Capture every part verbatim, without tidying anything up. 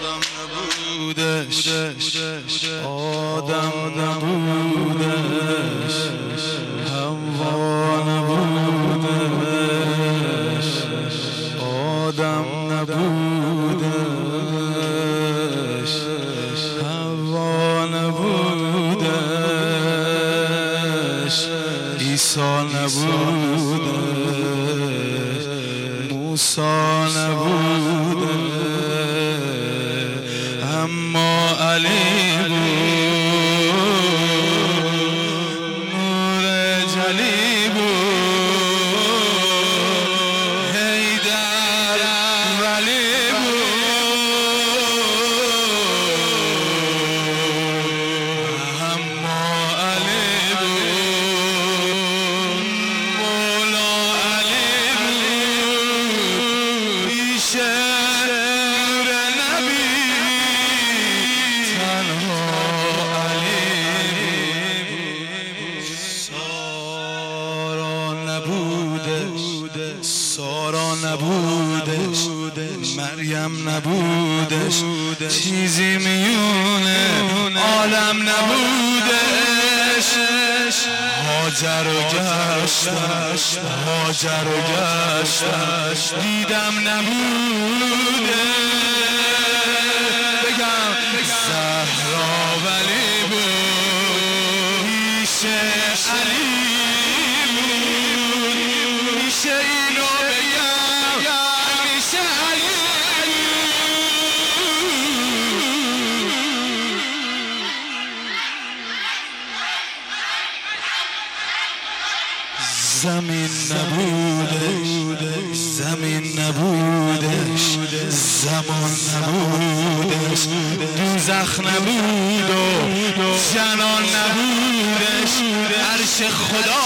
آدم نبودش آدم نبودش حوا نبودش آدم نبودش حوا نبودش عیسی نبودش موسی نبوده اما علی بود نور جلی بود حیدر ولی بود اما علی بود مولا علی بود پیشه نور نبی تنها علی بود سارا نبودش سارا نبودش مریم نبودش چیزی میونه عالم نبودش هاجر و گشتش هاجر و گشتش دیدم نبوده بگم زهرا ولی بود پیشه علی بود میشه اینو بگم همیشه علی زمین نبودش زمین نبودش زمان نبودش دوزخ نبود و جنان نبودش عرش خدا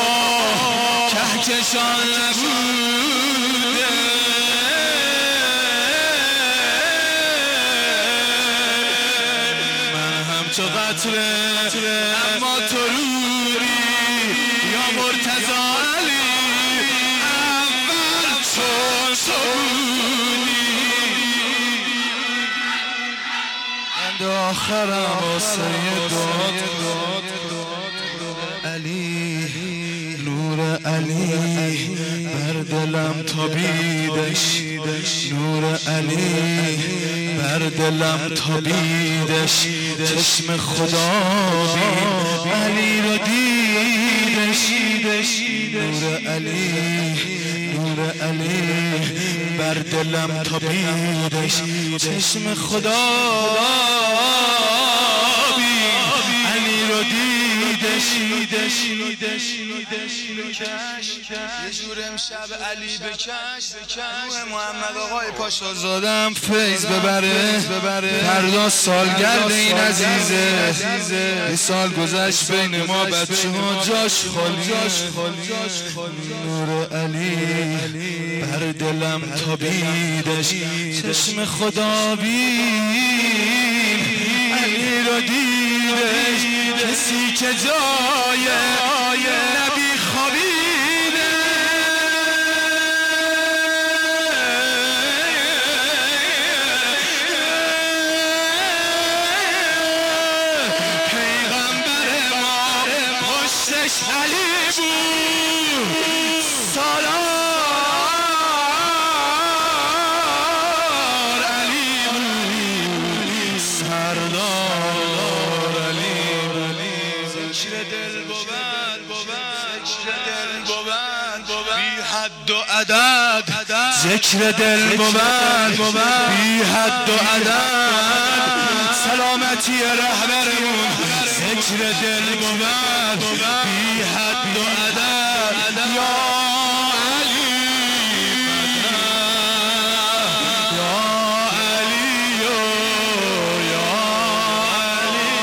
کهکشان نبوده من همچو قطره اما تو روری یا مرتضی علی اول چون سونی اند آخرم واسه داد علی نور علی بر دلم تابیدش نور علی بر دلم تابیدش چشم خدا بین علی رو دیدش نور علی نور علی بر دلم تابیدش چشم خدا بین علی رو دیدش یه جور امشب علی بکش روح محمد آقای پاشا زادم فیض ببره فردا سالگرد این عزیزه یه سال گذشت بین ما بچه ها جاش خالی نور علی بر دلم تابیدش چشم خدا بین علی رو دیدش کسی که جای نبی خوابیده پیغمبر ما پشتش علی بود سالار علی بود سردار علی ذکر دل بود بی حد و عدد ذکر دل بود بی حد و عدد سلامتی رهبرمون ذکر دل بود بی حد و عدد یا